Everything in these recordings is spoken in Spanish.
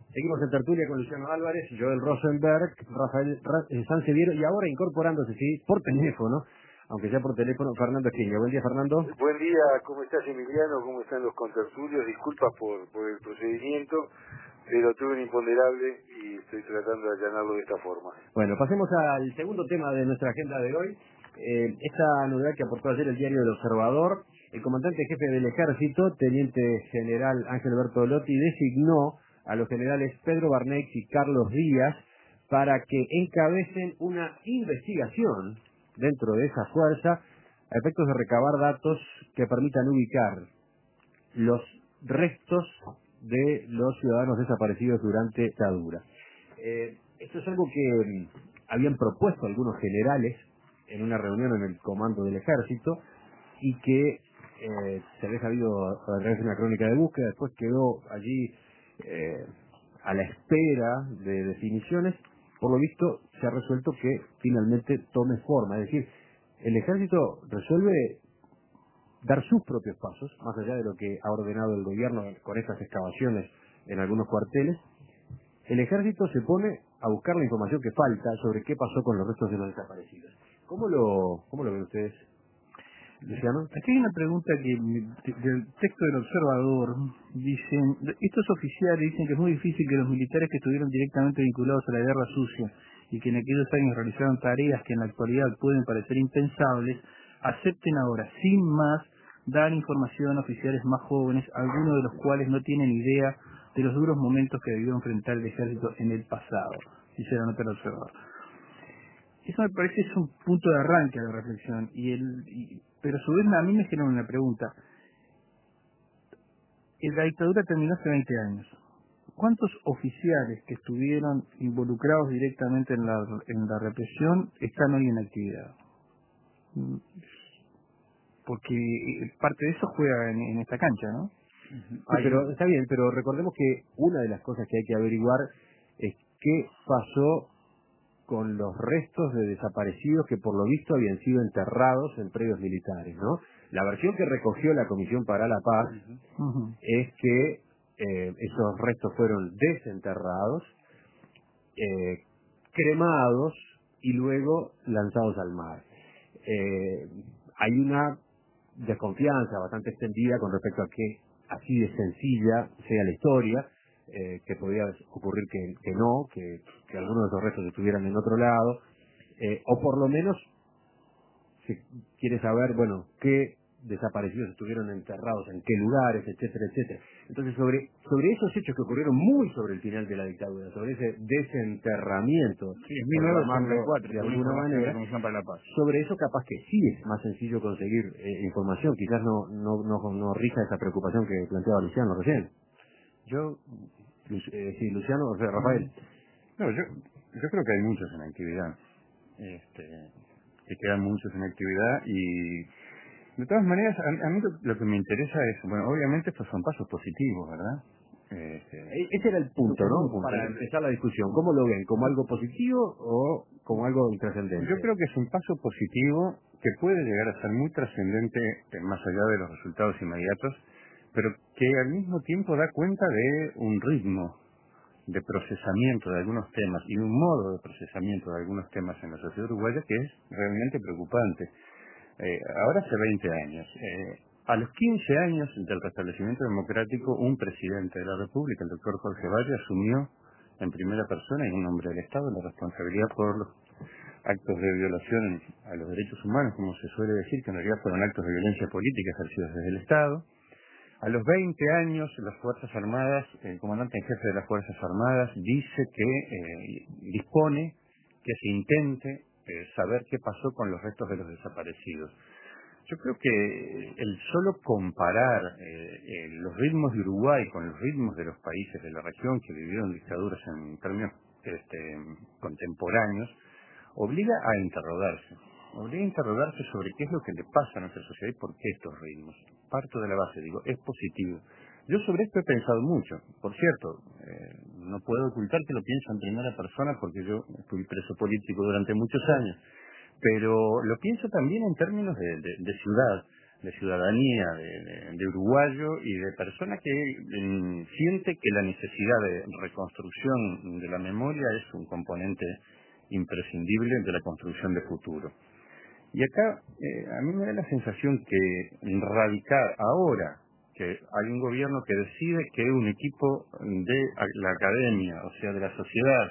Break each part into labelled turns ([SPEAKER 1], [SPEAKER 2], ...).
[SPEAKER 1] Seguimos en tertulia con Luciano Álvarez, Joel Rosenberg, Rafael Sanseviero y ahora incorporándose, sí, por teléfono, aunque sea por teléfono, Fernando Esquiña. Buen día, Fernando.
[SPEAKER 2] Buen día, ¿cómo estás, Emiliano? ¿Cómo están los contertulios? Disculpas por el procedimiento, pero tuve un imponderable y estoy tratando de allanarlo de esta forma.
[SPEAKER 1] Bueno, pasemos al segundo tema de nuestra agenda de hoy. Esta novedad que aportó ayer el diario El Observador. El comandante jefe del Ejército, teniente general Ángel Bertolotti, designó a los generales Pedro Barnex y Carlos Díaz para que encabecen una investigación dentro de esa fuerza a efectos de recabar datos que permitan ubicar los restos de los ciudadanos desaparecidos durante la dictadura. Esto es algo que habían propuesto algunos generales en una reunión en el comando del ejército y que se había sabido a través de una crónica de búsqueda, después quedó allí a la espera de definiciones. Por lo visto se ha resuelto que finalmente tome forma, es decir, el ejército resuelve dar sus propios pasos, más allá de lo que ha ordenado el gobierno con estas excavaciones en algunos cuarteles. El ejército se pone a buscar la información que falta sobre qué pasó con los restos de los desaparecidos. ¿Cómo lo ven ustedes, Luciano?
[SPEAKER 3] Aquí hay una pregunta que del texto del Observador dicen, estos oficiales dicen que es muy difícil que los militares que estuvieron directamente vinculados a la guerra sucia y que en aquellos años realizaron tareas que en la actualidad pueden parecer impensables, acepten ahora, sin más, dar información a oficiales más jóvenes, algunos de los cuales no tienen idea de los duros momentos que debió enfrentar el ejército en el pasado, dice la nota del Observador. Eso me parece es un punto de arranque a la reflexión, pero a su vez a mí me genera una pregunta. La dictadura terminó hace 20 años. ¿Cuántos oficiales que estuvieron involucrados directamente en la represión están hoy en actividad? Porque parte de eso juega en esta cancha, ¿no?
[SPEAKER 1] Sí, pero está bien, pero recordemos que una de las cosas que hay que averiguar es qué pasó con los restos de desaparecidos que por lo visto habían sido enterrados en predios militares, ¿no? La versión que recogió la Comisión para la Paz es que esos restos fueron desenterrados, cremados y luego lanzados al mar. Hay una desconfianza bastante extendida con respecto a que así de sencilla sea la historia, que podría ocurrir que no, que algunos de esos restos estuvieran en otro lado, o por lo menos se quiere saber, bueno, qué desaparecidos estuvieron enterrados, en qué lugares, etcétera, etcétera. Entonces, sobre esos hechos que ocurrieron muy sobre el final de la dictadura, sobre ese desenterramiento,
[SPEAKER 3] sí, en 1984,
[SPEAKER 1] de alguna manera,
[SPEAKER 3] para la Paz.
[SPEAKER 1] sobre eso capaz que sí es más sencillo conseguir información, quizás no rija esa preocupación que planteaba Luciano recién. Sí, Luciano, o sea, Rafael.
[SPEAKER 4] No, yo creo que hay muchos en actividad, que quedan muchos en actividad y de todas maneras a mí lo que me interesa es, bueno, obviamente estos son pasos positivos, ¿verdad?
[SPEAKER 1] Ese era el punto, ¿no? Para empezar la discusión, ¿cómo lo ven? ¿Como algo positivo o como algo intrascendente?
[SPEAKER 4] Yo creo que es un paso positivo que puede llegar a ser muy trascendente más allá de los resultados inmediatos, pero que al mismo tiempo da cuenta de un ritmo de procesamiento de algunos temas y un modo de procesamiento de algunos temas en la sociedad uruguaya que es realmente preocupante. Ahora hace 20 años, a los 15 años del restablecimiento democrático, un presidente de la República, el doctor Jorge Valle, asumió en primera persona y en nombre del Estado la responsabilidad por los actos de violación a los derechos humanos, como se suele decir, que en realidad fueron actos de violencia política ejercidos desde el Estado. A los 20 años, las Fuerzas Armadas, el comandante en jefe de las Fuerzas Armadas dice que dispone que se intente saber qué pasó con los restos de los desaparecidos. Yo creo que el solo comparar los ritmos de Uruguay con los ritmos de los países de la región que vivieron dictaduras en términos contemporáneos obliga a interrogarse. Obliga a interrogarse sobre qué es lo que le pasa a nuestra sociedad y por qué estos ritmos. Parto de la base, digo, es positivo. Yo sobre esto he pensado mucho. Por cierto, no puedo ocultar que lo pienso en primera persona porque yo fui preso político durante muchos años. Pero lo pienso también en términos de ciudad. de ciudadanía, de uruguayo y de persona que siente que la necesidad de reconstrucción de la memoria es un componente imprescindible de la construcción de futuro. Y acá a mí me da la sensación que radicar ahora que hay un gobierno que decide que un equipo de la academia, o sea, de la sociedad,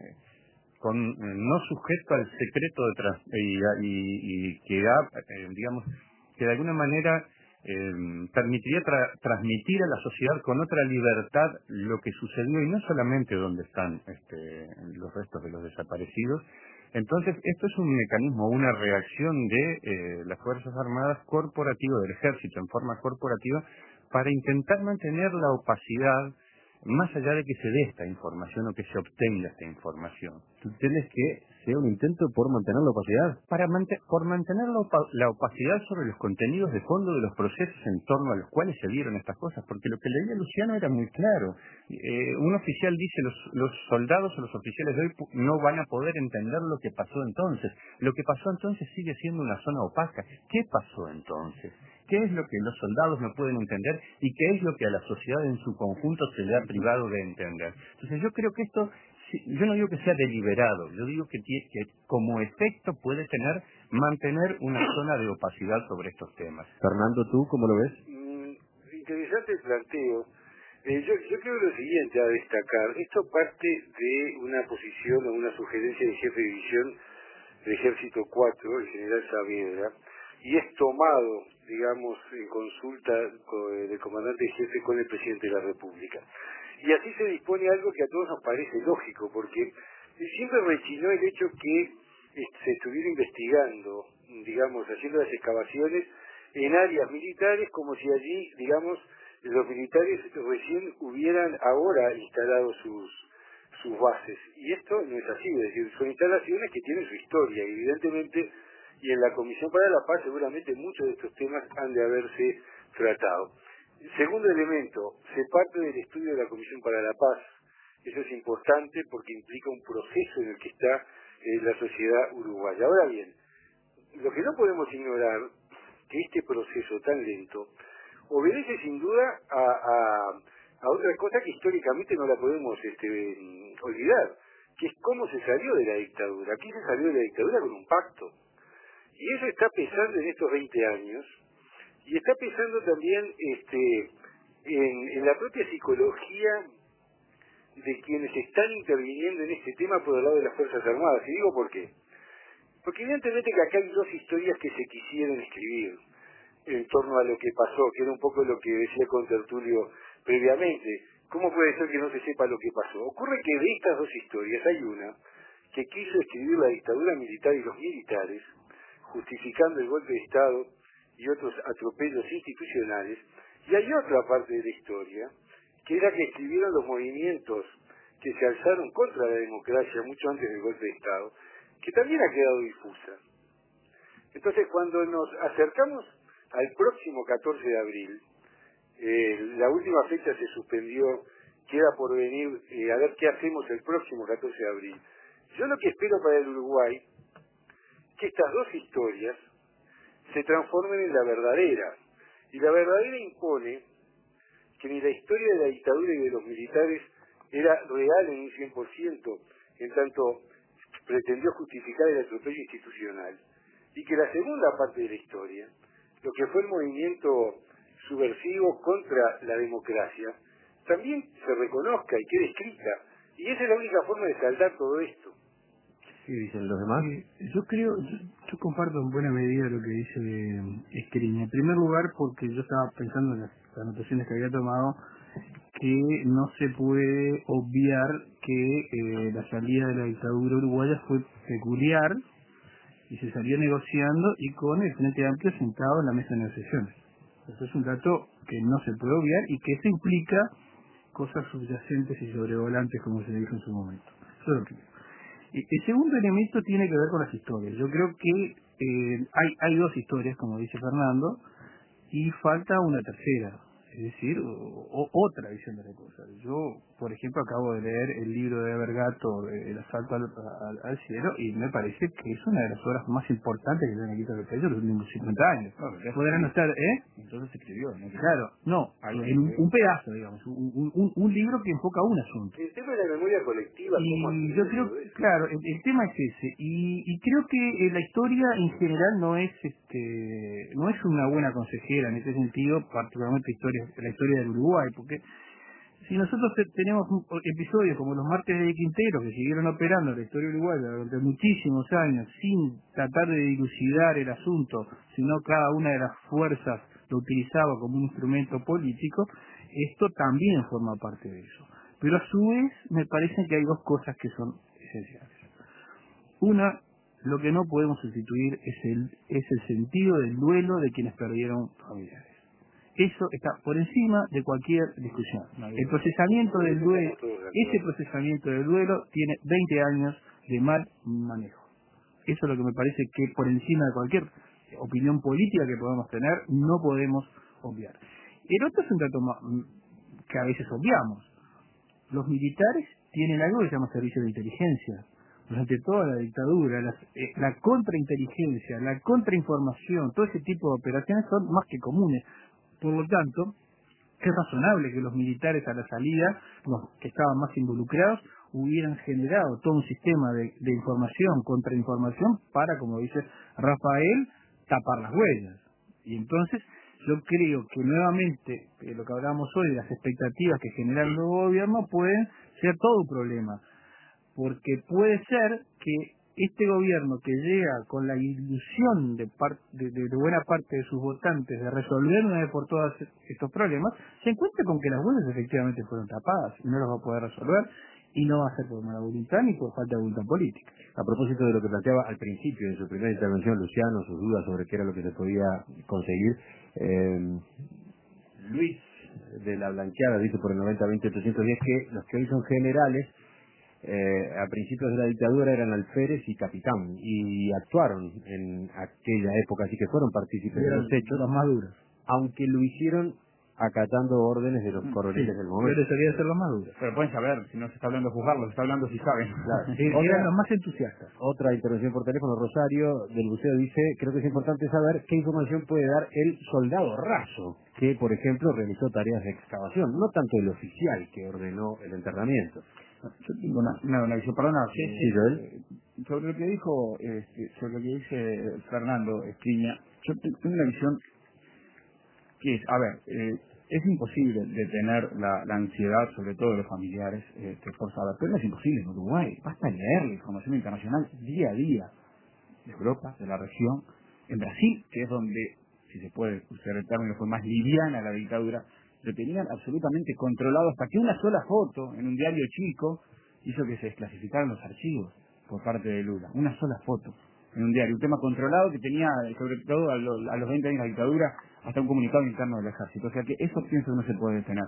[SPEAKER 4] no sujeto al secreto y que digamos, que de alguna manera permitiría transmitir a la sociedad con otra libertad lo que sucedió, y no solamente donde están los restos de los desaparecidos. Entonces, esto es un mecanismo, una reacción de las Fuerzas Armadas corporativas, del Ejército en forma corporativa, para intentar mantener la opacidad, más allá de que se dé esta información o que se obtenga esta información.
[SPEAKER 1] ¿Tú entiendes que sea un intento por mantener la opacidad?
[SPEAKER 4] Por mantener la opacidad sobre los contenidos de fondo de los procesos en torno a los cuales se dieron estas cosas, porque lo que leía Luciano era muy claro. Un oficial dice, los soldados o los oficiales de hoy no van a poder entender lo que pasó entonces. Lo que pasó entonces sigue siendo una zona opaca. ¿Qué pasó entonces? ¿Qué es lo que los soldados no pueden entender y qué es lo que a la sociedad en su conjunto se le ha privado de entender? Entonces yo creo que esto, yo no digo que sea deliberado, yo digo que como efecto puede mantener una zona de opacidad sobre estos temas.
[SPEAKER 1] Fernando, ¿tú cómo lo ves?
[SPEAKER 2] Interesante el planteo. Yo creo lo siguiente a destacar. Esto parte de una posición o una sugerencia del jefe de división del Ejército 4, el general Saavedra, y es tomado, digamos, en consulta del comandante jefe con el presidente de la República. Y así se dispone algo que a todos nos parece lógico, porque siempre rechinó el hecho que se estuviera investigando, digamos, haciendo las excavaciones en áreas militares, como si allí, digamos, los militares recién hubieran ahora instalado sus bases. Y esto no es así, es decir, son instalaciones que tienen su historia, evidentemente, y en la Comisión para la Paz seguramente muchos de estos temas han de haberse tratado. Segundo elemento, se parte del estudio de la Comisión para la Paz. Eso es importante porque implica un proceso en el que está la sociedad uruguaya. Ahora bien, lo que no podemos ignorar, que este proceso tan lento obedece sin duda a otra cosa que históricamente no la podemos olvidar, que es cómo se salió de la dictadura. Aquí se salió de la dictadura con un pacto. Y eso está pesando en estos 20 años, y está pesando también en la propia psicología de quienes están interviniendo en este tema por el lado de las Fuerzas Armadas. Y digo por qué. Porque evidentemente que acá hay dos historias que se quisieron escribir en torno a lo que pasó, que era un poco lo que decía Contertulio previamente. ¿Cómo puede ser que no se sepa lo que pasó? Ocurre que de estas dos historias hay una que quiso escribir la dictadura militar y los militares, justificando el golpe de Estado y otros atropellos institucionales, y hay otra parte de la historia, que era que escribieron los movimientos que se alzaron contra la democracia mucho antes del golpe de Estado, que también ha quedado difusa. Entonces, cuando nos acercamos al próximo 14 de abril, la última fecha se suspendió, queda por venir, a ver qué hacemos el próximo 14 de abril. Yo lo que espero para el Uruguay, que estas dos historias se transformen en la verdadera. Y la verdadera impone que ni la historia de la dictadura y de los militares era real en un 100%, en tanto pretendió justificar el atropello institucional, y que la segunda parte de la historia, lo que fue el movimiento subversivo contra la democracia, también se reconozca y quede escrita. Y esa es la única forma de saldar todo esto.
[SPEAKER 1] ¿Qué dicen los demás?
[SPEAKER 3] Yo comparto en buena medida lo que dice Escriña. En primer lugar, porque yo estaba pensando en las anotaciones que había tomado, que no se puede obviar que la salida de la dictadura uruguaya fue peculiar y se salió negociando y con el Frente Amplio sentado en la mesa de negociaciones. Eso es un dato que no se puede obviar y que eso implica cosas subyacentes y sobrevolantes, como se dijo en su momento. Eso es lo primero. El segundo elemento tiene que ver con las historias. Yo creo que hay dos historias, como dice Fernando, y falta una tercera. es decir, otra visión de la cosa. Yo, por ejemplo, acabo de leer el libro de Bergato, El asalto al cielo, y me parece que es una de las obras más importantes que se han escrito en el país en los últimos 50 años. Podrán no estar,
[SPEAKER 5] Entonces se escribió, ¿no?
[SPEAKER 3] Claro, no, en un pedazo, digamos, un libro que enfoca un asunto.
[SPEAKER 2] El tema de la memoria colectiva,
[SPEAKER 3] Y yo creo, claro, el tema es ese, y creo que la historia en general no es una buena consejera en ese sentido, particularmente la historia del Uruguay, porque si nosotros tenemos episodios como los martes de Quintero que siguieron operando la historia uruguaya durante muchísimos años sin tratar de dilucidar el asunto, sino cada una de las fuerzas lo utilizaba como un instrumento político, esto también forma parte de eso. Pero a su vez me parece que hay dos cosas que son esenciales. Una, lo que no podemos sustituir es el sentido del duelo de quienes perdieron familiares. Eso está por encima de cualquier discusión. El procesamiento del duelo, ese procesamiento del duelo tiene 20 años de mal manejo. Eso es lo que me parece que por encima de cualquier opinión política que podamos tener, no podemos obviar. El otro es un dato que a veces obviamos. Los militares tienen algo que se llama servicio de inteligencia. Durante toda la dictadura, la contrainteligencia, la contrainformación, todo ese tipo de operaciones son más que comunes. Por lo tanto, es razonable que los militares a la salida, los que estaban más involucrados, hubieran generado todo un sistema de información, contrainformación, para, como dice Rafael, tapar las huellas. Y entonces, yo creo que nuevamente, lo que hablamos hoy, las expectativas que genera el nuevo gobierno pueden ser todo un problema. Porque puede ser que este gobierno que llega con la ilusión de buena parte de sus votantes de resolver una vez por todas estos problemas, se encuentre con que las huellas efectivamente fueron tapadas y no las va a poder resolver, y no va a ser por mala voluntad ni por falta de voluntad política.
[SPEAKER 1] A propósito de lo que planteaba al principio de su primera intervención, Luciano, sus dudas sobre qué era lo que se podía conseguir, Luis de la Blanqueada dice por el 90-20-810 que los que hoy son generales a principios de la dictadura eran alférez y capitán y actuaron en aquella época, así que fueron partícipes de los hechos,
[SPEAKER 3] los más duros,
[SPEAKER 1] aunque lo hicieron acatando órdenes de los coroneles del momento.
[SPEAKER 3] Pero eso quería ser los más duros.
[SPEAKER 5] Pero pueden saber, si no se está hablando de juzgarlos, se está hablando si saben.
[SPEAKER 1] Claro. Sí,
[SPEAKER 3] eran los más entusiastas.
[SPEAKER 1] Otra intervención por teléfono, Rosario del Buceo dice, creo que es importante saber qué información puede dar el soldado raso, que por ejemplo realizó tareas de excavación, no tanto el oficial que ordenó el enterramiento.
[SPEAKER 5] Yo tengo una visión, perdona, sobre lo que dijo, sobre lo que dice Fernando Escriña, yo tengo una visión que es, es imposible detener la ansiedad, sobre todo de los familiares, por saber, pero no es imposible en Uruguay, basta leer la información internacional día a día, de Europa, de la región, en Brasil, que es donde, si se puede usar el término, fue más liviana la dictadura, lo tenían absolutamente controlado hasta que una sola foto en un diario chico hizo que se desclasificaran los archivos por parte de Lula. Una sola foto en un diario, un tema controlado que tenía, sobre todo a los 20 años de la dictadura, hasta un comunicado interno del ejército. O sea que eso pienso que no se puede detener.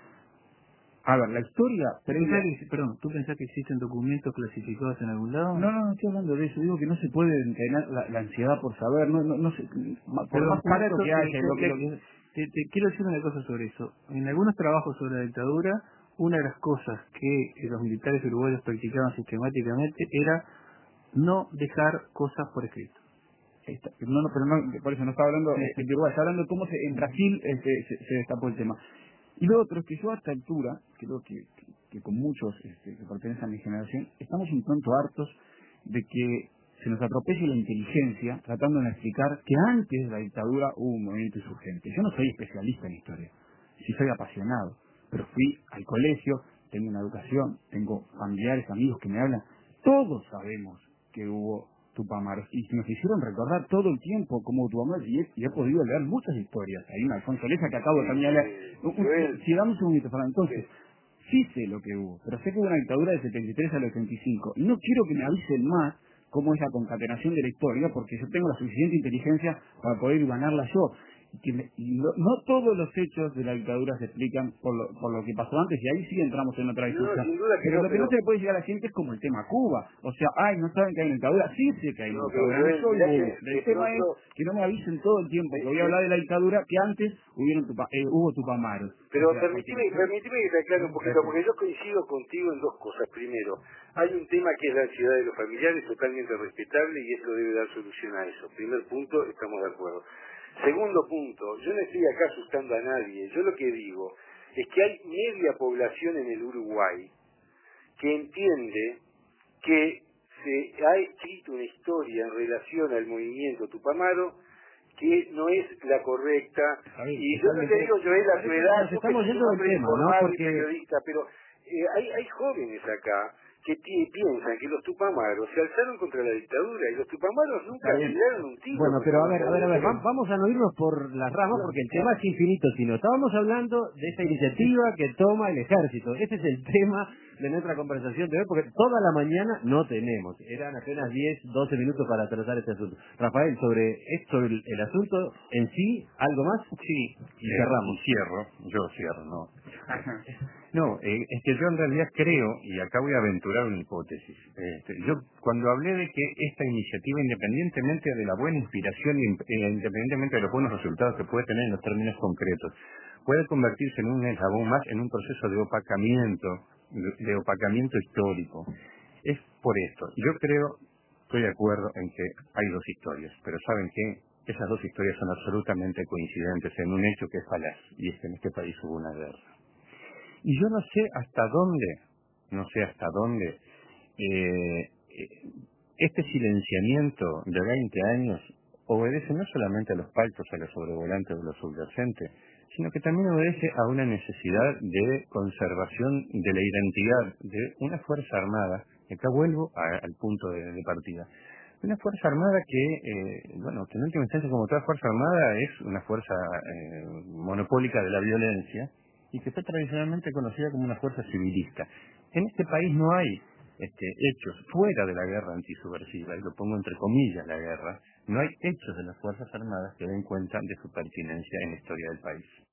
[SPEAKER 5] A ver, la historia...
[SPEAKER 3] ¿Tú pensás que existen documentos clasificados en algún lado?
[SPEAKER 5] No estoy hablando de eso. Digo que no se puede detener la ansiedad por saber. No sé, por más claro que haya...
[SPEAKER 3] Te quiero decir una cosa sobre eso. En algunos trabajos sobre la dictadura, una de las cosas que los militares uruguayos practicaban sistemáticamente era no dejar cosas por escrito.
[SPEAKER 5] Por eso no está hablando de Uruguay, está hablando de cómo en Brasil se destapó el tema. Y lo otro es que yo a esta altura, creo que con muchos que pertenecen a mi generación, estamos un tanto hartos de que se nos atropelle la inteligencia tratando de explicar que antes de la dictadura hubo un movimiento insurgente. Yo no soy especialista en historia, sí soy apasionado, pero fui al colegio, tengo una educación, tengo familiares, amigos que me hablan. Todos sabemos que hubo Tupamaros y nos hicieron recordar todo el tiempo como Tupamaros y he podido leer muchas historias. Hay una Alfonso Leza que acabo de también leer. Si damos un segundito, Fernando, entonces, sí sé lo que hubo, pero sé que hubo una dictadura del 73 al 85 y no quiero que me avisen más cómo es la concatenación de la historia, porque yo tengo la suficiente inteligencia para poder ganarla yo. no todos los hechos de la dictadura se explican por lo que pasó antes, y ahí sí entramos en otra discusión.
[SPEAKER 2] Sin duda que
[SPEAKER 5] pero lo que no
[SPEAKER 2] pero...
[SPEAKER 5] se le puede llegar a la gente es como el tema Cuba. O sea, no saben que hay una dictadura. Sí sé que hay una dictadura, no soy bobo. El tema es que no me avisen todo el tiempo que voy a hablar de la dictadura, que antes hubo Tupamaros.
[SPEAKER 2] Pero
[SPEAKER 5] o sea,
[SPEAKER 2] permíteme que te aclare un poquito, porque yo coincido contigo en dos cosas. Primero, hay un tema que es la ansiedad de los familiares, totalmente respetable, y eso debe dar solución a eso. Primer punto, estamos de acuerdo. Segundo punto, yo no estoy acá asustando a nadie. Yo lo que digo es que hay media población en el Uruguay que entiende que se ha escrito una historia en relación al movimiento Tupamaro que no es la correcta. Y yo no te digo, Joel, a tu edad, tú que
[SPEAKER 1] estamos
[SPEAKER 2] sos
[SPEAKER 1] yendo
[SPEAKER 2] un
[SPEAKER 1] del
[SPEAKER 2] hombre
[SPEAKER 1] tema, ¿no?
[SPEAKER 2] informado y
[SPEAKER 1] Porque
[SPEAKER 2] periodista, pero hay jóvenes acá que piensan que los Tupamaros se alzaron contra la dictadura, y los Tupamaros nunca tiraron un tiro.
[SPEAKER 1] bueno, pero a ver,
[SPEAKER 2] contra la
[SPEAKER 1] vamos a no irnos por las ramas porque el tema es infinito, sino estábamos hablando de esta iniciativa que toma el ejército. Ese es el tema de nuestra conversación de hoy, porque toda la mañana no tenemos, eran apenas 10, 12 minutos para tratar este asunto. Rafael, sobre el asunto en sí, ¿algo más?
[SPEAKER 4] Sí,
[SPEAKER 1] y cerramos.
[SPEAKER 4] Yo cierro, ¿no? No, es que yo en realidad creo, y acá voy a aventurar una hipótesis, yo cuando hablé de que esta iniciativa, independientemente de la buena inspiración e independientemente de los buenos resultados que puede tener en los términos concretos, puede convertirse en un eslabón más en un proceso de opacamiento histórico. Es por esto. Yo estoy de acuerdo en que hay dos historias, pero ¿saben qué? Esas dos historias son absolutamente coincidentes en un hecho que es falaz, y es que en este país hubo una guerra. Y yo no sé hasta dónde este silenciamiento de 20 años obedece no solamente a los pactos, a los sobrevolantes o a los subyacentes, sino que también obedece a una necesidad de conservación de la identidad de una Fuerza Armada, que acá vuelvo al punto de partida. Una Fuerza Armada que en última instancia, como toda Fuerza Armada, es una fuerza monopólica de la violencia, y que fue tradicionalmente conocida como una fuerza civilista. En este país no hay hechos fuera de la guerra antisubversiva, y lo pongo entre comillas la guerra, no hay hechos de las Fuerzas Armadas que den cuenta de su pertinencia en la historia del país.